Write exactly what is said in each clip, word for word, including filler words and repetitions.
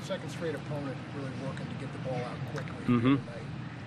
second straight opponent really working to get the ball out quickly Mm-hmm. tonight.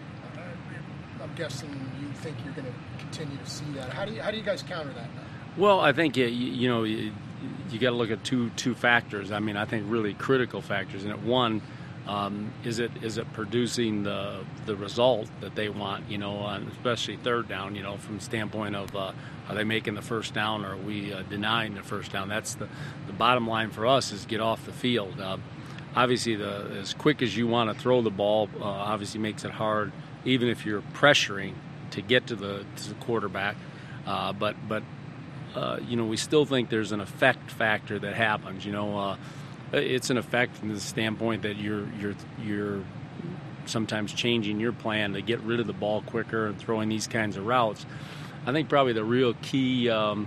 Uh, I'm guessing you think you're going to continue to see that. How do you how do you guys counter that now? Well, I think you, you know you, you got to look at two two factors. I mean, I think really critical factors. And at one, um, is it is it producing the the result that they want? You know, on especially third down. You know, from the standpoint of uh, are they making the first down, or are we uh, denying the first down? That's the the bottom line for us is get off the field. Uh, obviously, the as quick as you want to throw the ball, uh, obviously makes it hard, even if you're pressuring to get to the to the quarterback. Uh, but but Uh, you know, we still think there's an effect factor that happens. You know, uh, it's an effect from the standpoint that you're you're you're sometimes changing your plan to get rid of the ball quicker and throwing these kinds of routes. I think probably the real key um,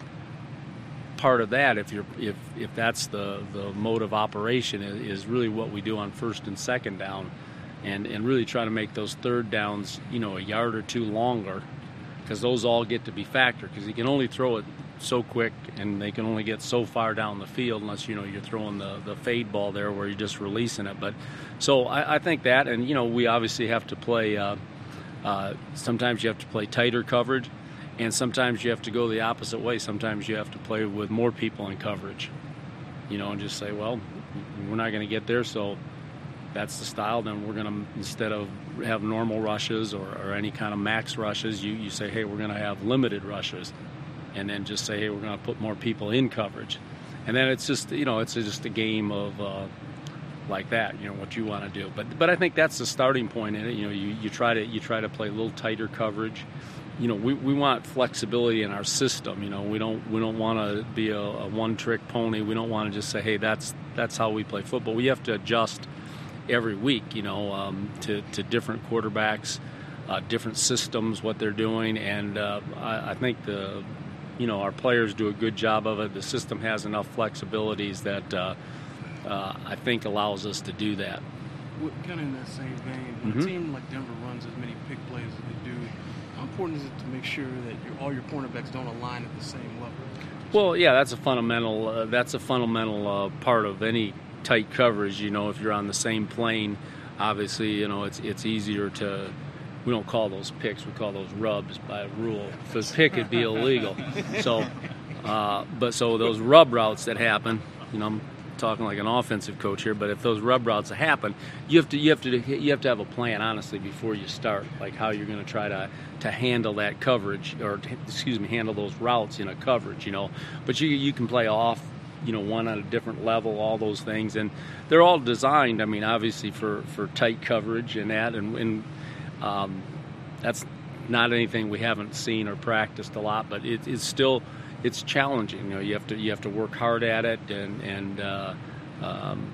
part of that, if you're if if that's the the mode of operation, is, is really what we do on first and second down, and and really try to make those third downs, you know, a yard or two longer. Because those all get to be factored, because you can only throw it so quick and they can only get so far down the field unless, you know, you're throwing the, the fade ball there where you're just releasing it. But so I, I think that, and, you know, we obviously have to play, uh, uh, sometimes you have to play tighter coverage, and sometimes you have to go the opposite way. Sometimes you have to play with more people in coverage, you know, and just say, well, we're not going to get there, so that's the style. Then we're going to, instead of have normal rushes or, or any kind of max rushes, you, you say, hey, we're going to have limited rushes, and then just say, hey, we're going to put more people in coverage. And then it's just, you know, it's just a game of uh, like that, you know, what you want to do. But but I think that's the starting point in it. You know, you, you try to you try to play a little tighter coverage. You know, we, we want flexibility in our system. You know, we don't we don't want to be a, a one-trick pony. We don't want to just say, hey, that's that's how we play football. We have to adjust every week, you know, um, to, to different quarterbacks, uh, different systems, what they're doing, and uh, I, I think the, you know, our players do a good job of it. The system has enough flexibilities that uh, uh, I think allows us to do that. Kind of in that same vein, when Mm-hmm. a team like Denver runs as many pick plays as they do, how important is it to make sure that your, all your cornerbacks don't align at the same level? Well, yeah, that's a fundamental. Uh, that's a fundamental uh, part of any tight coverage. You know, if you're on the same plane, obviously, you know, it's it's easier to. We don't call those picks; we call those rubs by rule. If it's pick, it'd be illegal. So, uh, but so those rub routes that happen, you know, I'm talking like an offensive coach here. But if those rub routes happen, you have to you have to you have to have a plan, honestly, before you start, like how you're going to try to to handle that coverage, or excuse me, handle those routes in a coverage. You know, but you you can play off, you know, one at a different level, all those things, and they're all designed, I mean, obviously for, for tight coverage and that, and, and um, that's not anything we haven't seen or practiced a lot, but it, it's still, it's challenging. You know, you have to you have to work hard at it and and uh, um,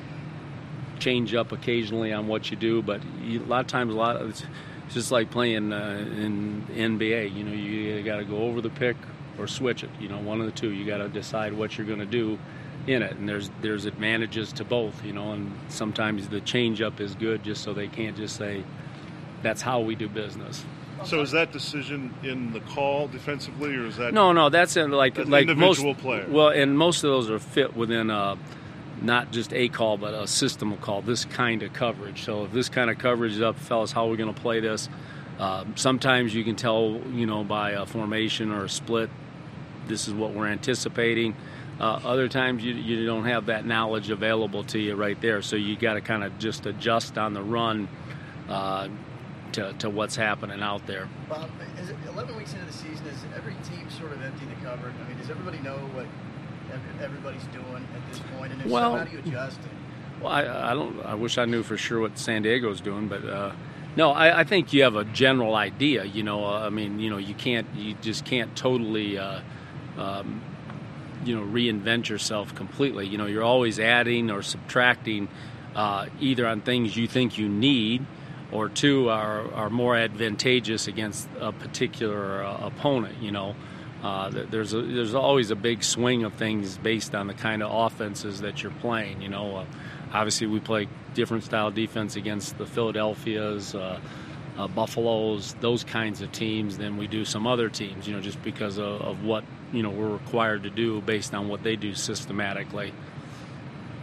change up occasionally on what you do, but you, a lot of times, a lot of it's, it's just like playing uh, in N B A. You know, you, you got to go over the pick or switch it, you know, one of the two. You got to decide what you're going to do in it, and there's there's advantages to both, you know, and sometimes the change-up is good just so they can't just say, that's how we do business. So is that decision in the call defensively, or is that... No, no, that's in like, that's like individual most, player? Well, and most of those are fit within a, not just a call, but a system call, this kind of coverage. So if this kind of coverage is up, fellas, how are we going to play this? Uh, sometimes you can tell, you know, by a formation or a split, this is what we're anticipating. Uh, other times you you don't have that knowledge available to you right there, so you got to kind of just adjust on the run uh, to to what's happening out there. Bob, is it eleven weeks into the season? Is every team sort of empty the cupboard? I mean, does everybody know what everybody's doing at this point? And if well, so, how do you adjust? Well, I, I don't. I wish I knew for sure what San Diego's doing, but. Uh, No, I, I think you have a general idea. You know, uh, I mean, you know, you can't, you just can't totally, uh, um, you know, reinvent yourself completely. You know, you're always adding or subtracting, uh, either on things you think you need, or two are are more advantageous against a particular uh, opponent. You know, uh, there's a, there's always a big swing of things based on the kind of offenses that you're playing. You know, uh, obviously we play different style defense against the Philadelphias, uh, uh, Buffaloes, those kinds of teams than we do some other teams, you know, just because of, of what, you know, we're required to do based on what they do systematically.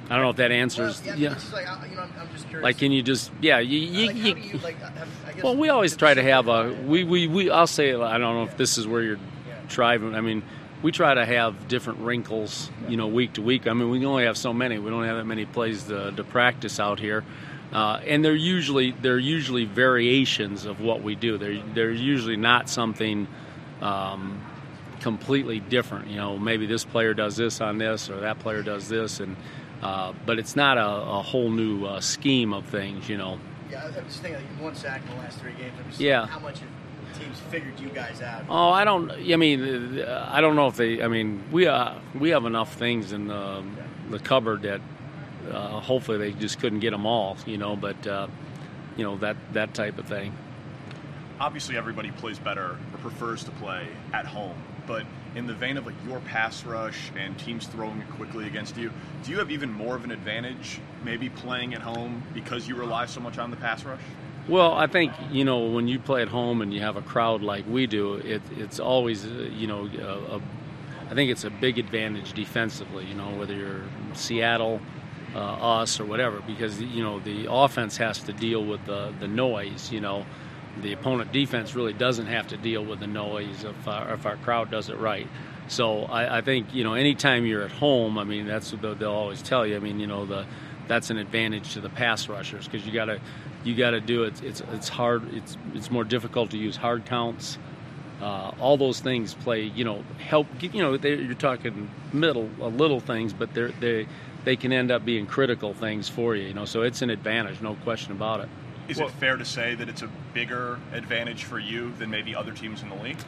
I don't know if that Well, answers. yeah, I mean, it's just like, I- you know, I'm, I'm just curious. Like, can you just, yeah, you, you, like, how you, do you, like, have, I guess, well, we always the try to have a, procedure- we, we, we, I'll say, I don't know if this is where you're Yeah. driving. I mean, we try to have different wrinkles, you know, week to week. I mean, we can only have so many. We don't have that many plays to, to practice out here. Uh, and they're usually, they're usually variations of what we do. They're, they're usually not something, um, completely different. You know, maybe this player does this on this or that player does this, and uh, but it's not a, a whole new uh, scheme of things. You know. Yeah, I'm just thinking, like, one sack in the last three games. I'm just Yeah. How much have teams figured you guys out? Oh, I don't. I mean, uh, I don't know if they. I mean, we uh, we have enough things in the, the cupboard that uh, hopefully they just couldn't get them all. You know, but uh, you know that that type of thing. Obviously, everybody plays better or prefers to play at home. But in the vein of like your pass rush and teams throwing it quickly against you, do you have even more of an advantage maybe playing at home because you rely so much on the pass rush? Well, I think, you know, when you play at home and you have a crowd like we do, it, it's always, uh, you know, a, a, I think it's a big advantage defensively, you know, whether you're Seattle, uh, us, or whatever, because, you know, the offense has to deal with the, the noise, you know. The opponent defense really doesn't have to deal with the noise if our, if our crowd does it right. So I, I think, you know, anytime you're at home, I mean, that's what they'll always tell you. I mean, you know, the that's an advantage to the pass rushers because you got to you got to do it. It's it's hard. It's it's more difficult to use hard counts. Uh, all those things play, you know, help. You know, they, you're talking middle, uh, little things, but they they they can end up being critical things for you. You know, so it's an advantage, no question about it. Is Well- it fair to say that it's a bigger advantage for you than maybe other teams in the league?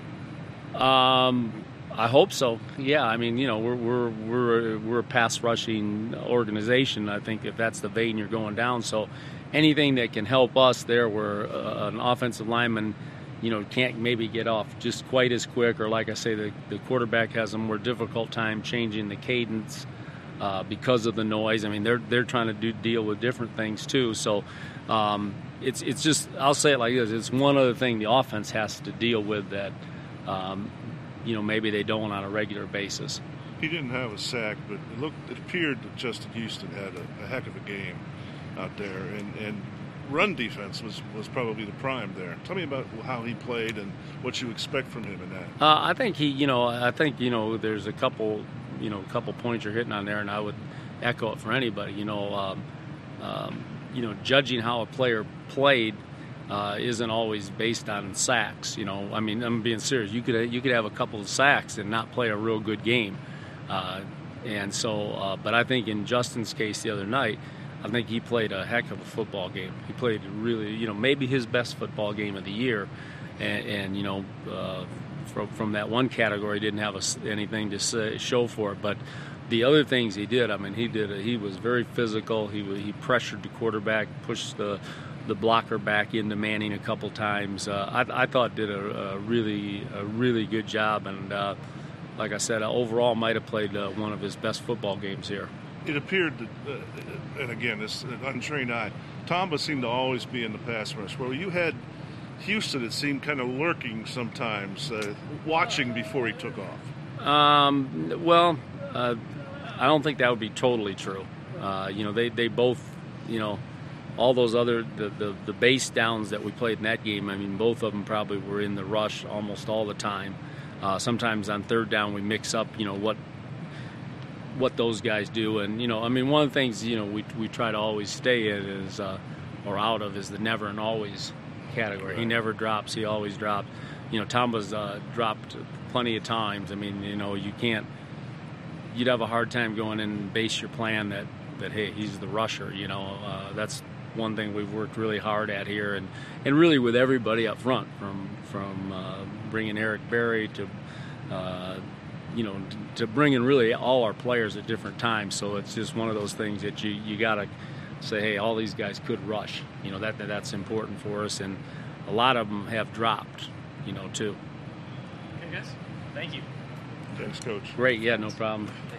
Um, I hope so. Yeah, I mean, you know, we're we're we're we're a pass rushing organization. I think if that's the vein you're going down, so anything that can help us there, where uh, an offensive lineman, you know, can't maybe get off just quite as quick, or like I say, the the quarterback has a more difficult time changing the cadence uh, because of the noise. I mean, they're they're trying to do deal with different things too. So. Um, it's it's just, I'll say it like this, it's one other thing the offense has to deal with that, um, you know, maybe they don't on a regular basis. He didn't have a sack, but it looked it appeared that Justin Houston had a, a heck of a game out there, and, and run defense was, was probably the prime there. Tell me about how he played and what you expect from him in that. Uh, I think he, you know, I think, you know, there's a couple, you know, couple points you're hitting on there, and I would echo it for anybody, you know, um, um, you know, judging how a player played uh, isn't always based on sacks. You know, I mean, I'm being serious. You could you could have a couple of sacks and not play a real good game. Uh, and so, uh, but I think in Justin's case the other night, I think he played a heck of a football game. He played really, you know, maybe his best football game of the year. And, and you know, uh, from, from that one category, didn't have a, anything to say, show for it, but. The other things he did, I mean, he did. He was very physical. He he pressured the quarterback, pushed the the blocker back into Manning a couple times. Uh, I, I thought did a, a really a really good job, and uh, like I said, overall might have played uh, one of his best football games here. It appeared that, uh, and again, this an untrained eye, Tamba seemed to always be in the pass rush, where you had Houston, it seemed kind of lurking sometimes, uh, watching before he took off. Um, well, uh, I don't think that would be totally true. Uh, you know, they, they both, you know, all those other, the, the, the base downs that we played in that game, I mean, both of them probably were in the rush almost all the time. Uh, sometimes on third down we mix up, you know, what what those guys do. And, you know, I mean, one of the things, you know, we we try to always stay in is, uh, or out of, is the never and always category. He never drops, he always drops. You know, Tamba's uh, dropped plenty of times. I mean, you know, you can't, you'd have a hard time going in and base your plan that, that hey, he's the rusher, you know. Uh, that's one thing we've worked really hard at here, and, and really with everybody up front, from from uh, bringing Eric Berry to, uh, you know, to bringing really all our players at different times. So it's just one of those things that you, you got to say, hey, all these guys could rush. You know, that, that that's important for us, and a lot of them have dropped, you know, too. Okay, guys. Thank you. Thanks, Coach. Great, yeah, no problem.